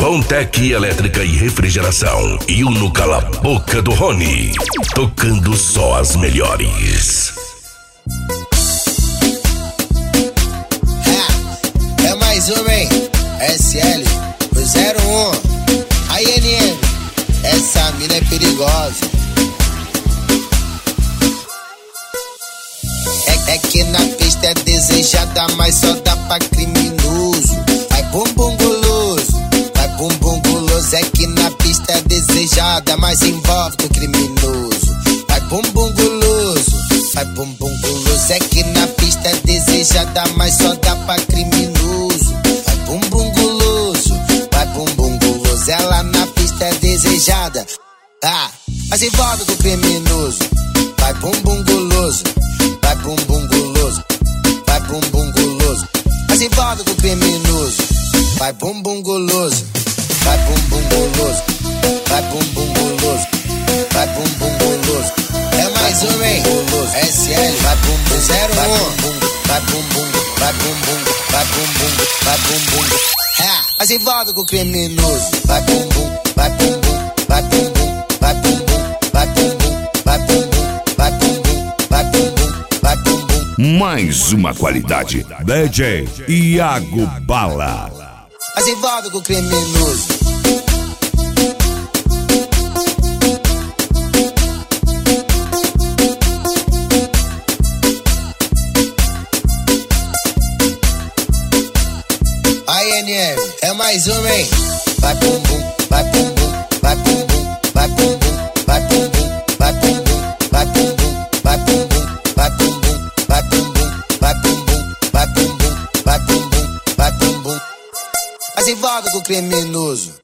Bontec Elétrica e Refrigeração e o No Cala Boca do Rony, tocando só as melhores. É mais uma, hein? SL, o 01, a INM, essa mina é perigosa. É que na pista é desejada, mas só dá pra criminoso. Vai bumbum guloso, vai bumbum guloso. É que na pista é desejada, mas envolve com criminoso. Vai bumbum guloso, vai bumbum guloso. É que na pista é desejada, mas só dá pra criminoso. Vai bumbum guloso, vai bumbum guloso. Ela na pista é desejada, mas envolve com criminoso. Vai bumbum guloso, vai bumbum guloso, vai bumbum guloso. Mas envolve com criminoso. Vai bumbum guloso, vai bumbum guloso, vai bumbum guloso, vai bumbum guloso. É mais uma, hein? SL, vai bumbum 01, vai bumbum, vai bumbum, vai bumbum, vai bumbum. Mas envolve com criminoso. Vai bumbum, vai bumbum, vai bumbum, vai bumbum, vai bumbum, vai bumbum, vai bumbum, vai bumbum, vai bumbum. Mais uma qualidade, DJ Iago Bala. Mas envolve com criminoso. A INM, é mais uma, hein? Vai bumbum, vai bumbum, vai bumbum, vai bumbum, vai bumbum, vai bumbum, vai bumbum, vai bumbum, vai bumbum, vai bumbum, vai bumbum, vai bumbum, vai bumbum, vai bumbum. Mas envolve com criminoso.